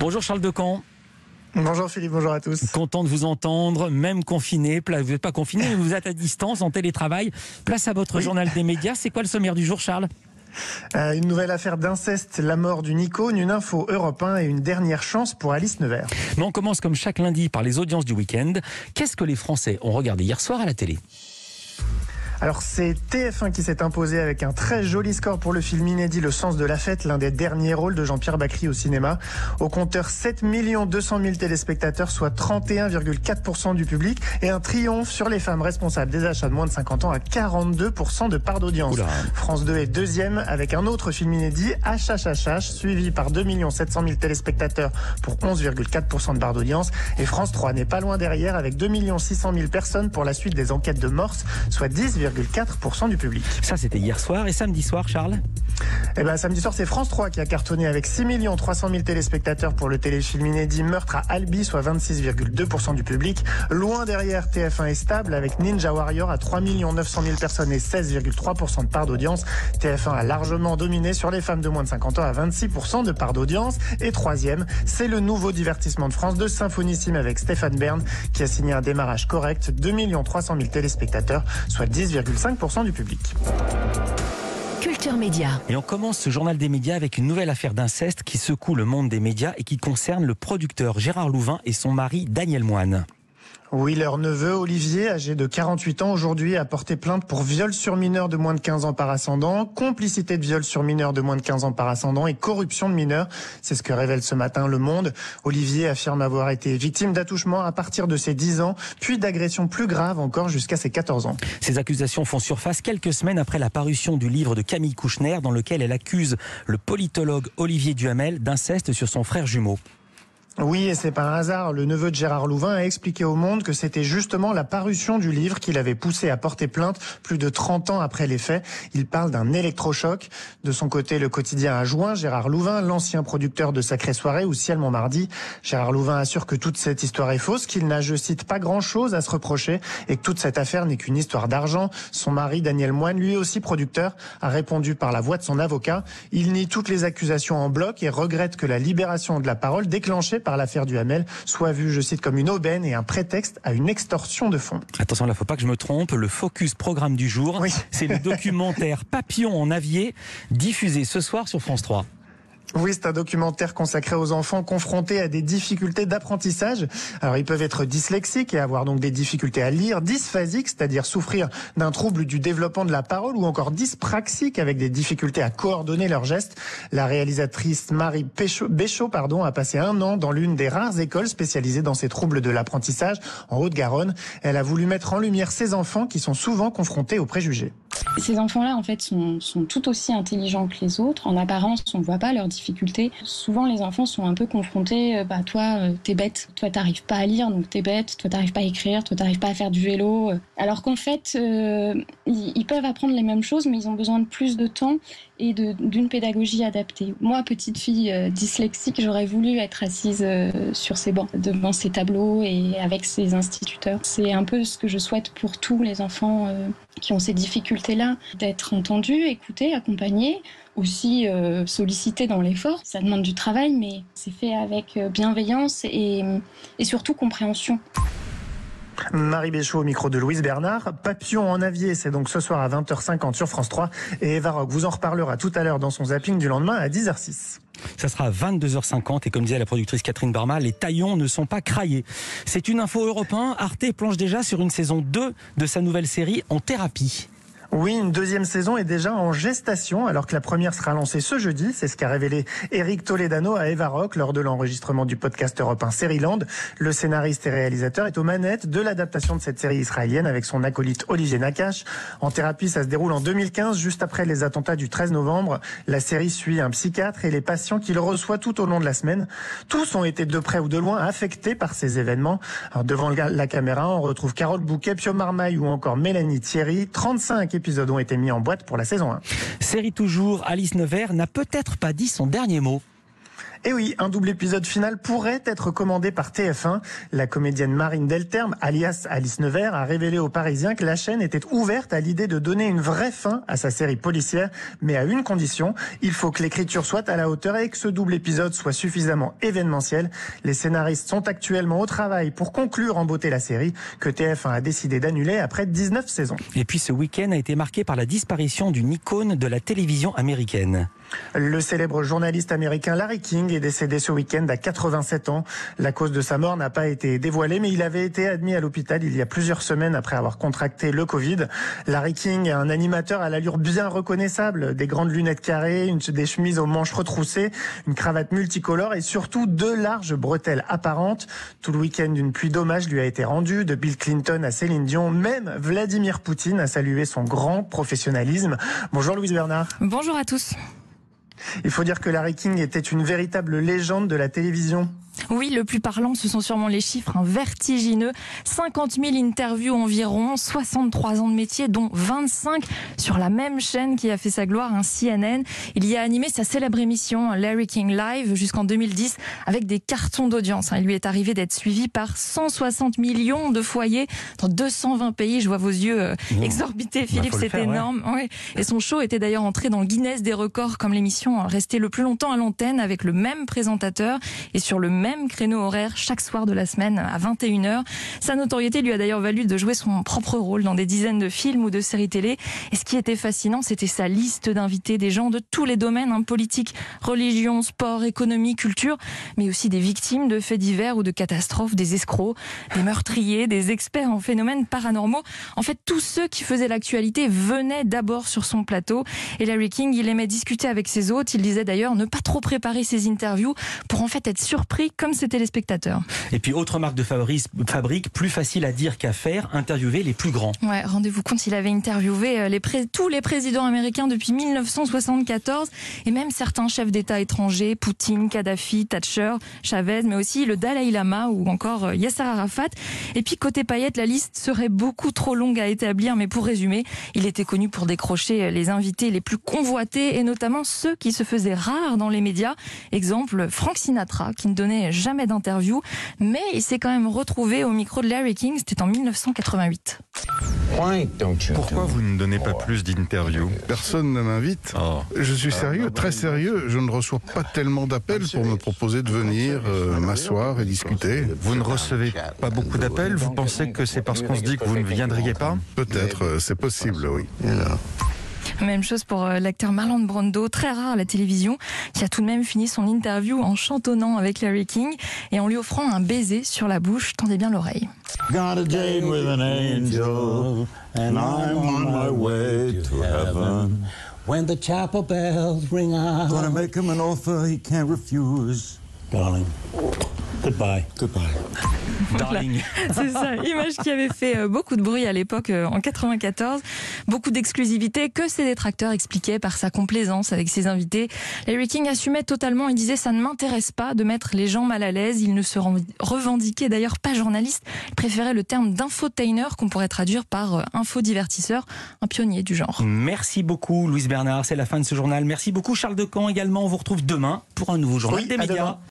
Bonjour Charles Decamp. Bonjour Philippe, bonjour à tous. Content de vous entendre, même confiné. Vous n'êtes pas confiné, mais vous êtes à distance, en télétravail. Place à votre journal des médias. C'est quoi le sommaire du jour, Charles ? Une nouvelle affaire d'inceste, la mort d'une icône, une info Europe 1 et une dernière chance pour Alice Nevers. Mais on commence comme chaque lundi par les audiences du week-end. Qu'est-ce que les Français ont regardé hier soir à la télé ? Alors c'est TF1 qui s'est imposé avec un très joli score pour le film inédit Le Sens de la Fête, l'un des derniers rôles de Jean-Pierre Bacri au cinéma. Au compteur 7 200 000 téléspectateurs, soit 31,4% du public, et un triomphe sur les femmes responsables des achats de moins de 50 ans à 42% de part d'audience. Oula. France 2 est deuxième avec un autre film inédit, HHHH, suivi par 2 700 000 téléspectateurs pour 11,4% de part d'audience. Et France 3 n'est pas loin derrière avec 2 600 000 personnes pour la suite des enquêtes de Morse, soit 10,4% du public. Ça, c'était hier soir. Et samedi soir, Charles ? Samedi soir, c'est France 3 qui a cartonné avec 6 300 000 téléspectateurs pour le téléfilm inédit Meurtre à Albi, soit 26,2% du public. Loin derrière, TF1 est stable avec Ninja Warrior à 3 900 000 personnes et 16,3% de part d'audience. TF1 a largement dominé sur les femmes de moins de 50 ans à 26% de part d'audience. Et troisième, c'est le nouveau divertissement de France 2, Symphonissime avec Stéphane Bern, qui a signé un démarrage correct, 2 300 000 téléspectateurs, soit 10,5% du public. Culture Média. Et on commence ce journal des médias avec une nouvelle affaire d'inceste qui secoue le monde des médias et qui concerne le producteur Gérard Louvain et son mari Daniel Moine. Oui, leur neveu, Olivier, âgé de 48 ans aujourd'hui, a porté plainte pour viol sur mineur de moins de 15 ans par ascendant, complicité de viol sur mineur de moins de 15 ans par ascendant et corruption de mineurs. C'est ce que révèle ce matin Le Monde. Olivier affirme avoir été victime d'attouchement à partir de ses 10 ans, puis d'agressions plus graves encore jusqu'à ses 14 ans. Ces accusations font surface quelques semaines après la parution du livre de Camille Kouchner dans lequel elle accuse le politologue Olivier Duhamel d'inceste sur son frère jumeau. Oui, et c'est pas un hasard. Le neveu de Gérard Louvain a expliqué au Monde que c'était justement la parution du livre qui l'avait poussé à porter plainte plus de 30 ans après les faits. Il parle d'un électrochoc. De son côté, le quotidien a joint Gérard Louvain, l'ancien producteur de Sacrée Soirée ou Ciel Montmardi. Gérard Louvain assure que toute cette histoire est fausse, qu'il n'a, je cite, pas grand-chose à se reprocher et que toute cette affaire n'est qu'une histoire d'argent. Son mari, Daniel Moine, lui aussi producteur, a répondu par la voix de son avocat. Il nie toutes les accusations en bloc et regrette que la libération de la parole déclenchée par l'affaire Duhamel soit vue, je cite, comme une aubaine et un prétexte à une extorsion de fonds. Attention, là, faut pas que je me trompe. Le focus programme du jour, oui. C'est le documentaire Papillon en avier, diffusé ce soir sur France 3. Oui, c'est un documentaire consacré aux enfants confrontés à des difficultés d'apprentissage. Alors, ils peuvent être dyslexiques et avoir donc des difficultés à lire, dysphasiques, c'est-à-dire souffrir d'un trouble du développement de la parole, ou encore dyspraxiques avec des difficultés à coordonner leurs gestes. La réalisatrice Marie Béchaud a passé 1 an dans l'une des rares écoles spécialisées dans ces troubles de l'apprentissage en Haute-Garonne. Elle a voulu mettre en lumière ces enfants qui sont souvent confrontés aux préjugés. Ces enfants-là, en fait, sont tout aussi intelligents que les autres. En apparence, on ne voit pas leurs difficultés. Souvent, les enfants sont un peu confrontés. Toi, t'es bête. Toi, t'arrives pas à lire, donc t'es bête. Toi, t'arrives pas à écrire. Toi, t'arrives pas à faire du vélo. Alors qu'en fait, ils peuvent apprendre les mêmes choses, mais ils ont besoin de plus de temps et d'une pédagogie adaptée. Moi, petite fille dyslexique, j'aurais voulu être assise sur ces bancs, devant ces tableaux et avec ces instituteurs. C'est un peu ce que je souhaite pour tous les enfants qui ont ces difficultés-là, d'être entendus, écoutés, accompagnés, aussi sollicités dans l'effort. Ça demande du travail, mais c'est fait avec bienveillance et surtout compréhension. Marie Béchaud au micro de Louise Bernard. Papillon en avier, c'est donc ce soir à 20h50 sur France 3. Et Eva Rock vous en reparlera tout à l'heure dans son zapping du lendemain à 10h06. Ça sera à 22h50 et comme disait la productrice Catherine Barma, les taillons ne sont pas craillés. C'est une info Europe 1. Arte planche déjà sur une saison 2 de sa nouvelle série En thérapie. Oui, une deuxième saison est déjà en gestation alors que la première sera lancée ce jeudi. C'est ce qu'a révélé Eric Toledano à Eva Rock lors de l'enregistrement du podcast Europe 1 Série-Land. Le scénariste et réalisateur est aux manettes de l'adaptation de cette série israélienne avec son acolyte Olivier Nakache. En thérapie, ça se déroule en 2015, juste après les attentats du 13 novembre. La série suit un psychiatre et les patients qu'il reçoit tout au long de la semaine. Tous ont été de près ou de loin affectés par ces événements. Alors, devant la caméra, on retrouve Carole Bouquet, Pio Marmaille ou encore Mélanie Thierry. 35 épisodes ont été mis en boîte pour la saison 1. Série toujours, Alice Nevers n'a peut-être pas dit son dernier mot. Et oui, un double épisode final pourrait être commandé par TF1. La comédienne Marine Delterme, alias Alice Nevers, a révélé aux Parisiens que la chaîne était ouverte à l'idée de donner une vraie fin à sa série policière, mais à une condition, il faut que l'écriture soit à la hauteur et que ce double épisode soit suffisamment événementiel. Les scénaristes sont actuellement au travail pour conclure en beauté la série que TF1 a décidé d'annuler après 19 saisons. Et puis ce week-end a été marqué par la disparition d'une icône de la télévision américaine. Le célèbre journaliste américain Larry King est décédé ce week-end à 87 ans. La cause de sa mort n'a pas été dévoilée, mais il avait été admis à l'hôpital il y a plusieurs semaines après avoir contracté le Covid. Larry King est un animateur à l'allure bien reconnaissable, des grandes lunettes carrées, des chemises aux manches retroussées, une cravate multicolore et surtout 2 larges bretelles apparentes. Tout le week-end, une pluie d'hommages lui a été rendue, de Bill Clinton à Céline Dion, même Vladimir Poutine a salué son grand professionnalisme. Bonjour Louise Bernard. Bonjour à tous. Il faut dire que Larry King était une véritable légende de la télévision. Oui, le plus parlant, ce sont sûrement les chiffres vertigineux. 50 000 interviews environ, 63 ans de métier, dont 25 sur la même chaîne qui a fait sa gloire, CNN. Il y a animé sa célèbre émission Larry King Live jusqu'en 2010 avec des cartons d'audience. Il lui est arrivé d'être suivi par 160 millions de foyers dans 220 pays. Je vois vos yeux exorbités, Philippe, c'est énorme. Ouais. Et son show était d'ailleurs entré dans le Guinness des records comme l'émission restait le plus longtemps à l'antenne avec le même présentateur et sur le même créneau horaire chaque soir de la semaine à 21h. Sa notoriété lui a d'ailleurs valu de jouer son propre rôle dans des dizaines de films ou de séries télé. Et ce qui était fascinant, c'était sa liste d'invités, des gens de tous les domaines, politique, religion, sport, économie, culture, mais aussi des victimes de faits divers ou de catastrophes, des escrocs, des meurtriers, des experts en phénomènes paranormaux. En fait, tous ceux qui faisaient l'actualité venaient d'abord sur son plateau. Et Larry King, il aimait discuter avec ses hôtes. Il disait d'ailleurs ne pas trop préparer ses interviews pour en fait être surpris comme ses téléspectateurs. Et puis autre marque de fabrique, plus facile à dire qu'à faire, interviewer les plus grands. Ouais, rendez-vous compte, il avait interviewé tous les présidents américains depuis 1974 et même certains chefs d'État étrangers, Poutine, Kadhafi, Thatcher, Chavez, mais aussi le Dalai Lama ou encore Yasser Arafat. Et puis côté paillettes, la liste serait beaucoup trop longue à établir, mais pour résumer, il était connu pour décrocher les invités les plus convoités et notamment ceux qui se faisaient rares dans les médias. Exemple, Frank Sinatra, qui ne donnait jamais d'interview, mais il s'est quand même retrouvé au micro de Larry King, c'était en 1988. Pourquoi vous ne donnez pas plus d'interviews ? Personne ne m'invite. Je suis sérieux, très sérieux. Je ne reçois pas tellement d'appels pour me proposer de venir m'asseoir et discuter. Vous ne recevez pas beaucoup d'appels ? Vous pensez que c'est parce qu'on se dit que vous ne viendriez pas ? Peut-être, c'est possible, oui. Même chose pour l'acteur Marlon Brando, très rare à la télévision, qui a tout de même fini son interview en chantonnant avec Larry King et en lui offrant un baiser sur la bouche. Tendez bien l'oreille. Got a date with an angel, and I'm on my way to heaven. When the chapel bells ring out, gonna make him an offer he can't refuse. Darling, goodbye. Darling. C'est ça, image qui avait fait beaucoup de bruit à l'époque en 94. Beaucoup d'exclusivité que ses détracteurs expliquaient par sa complaisance avec ses invités. Larry King assumait totalement, il disait ça ne m'intéresse pas de mettre les gens mal à l'aise. Il ne se revendiquait d'ailleurs pas journaliste. Il préférait le terme d'infotainer qu'on pourrait traduire par infodivertisseur, un pionnier du genre. Merci beaucoup Louise Bernard, c'est la fin de ce journal. Merci beaucoup Charles Decamp également. On vous retrouve demain pour un nouveau journal des médias.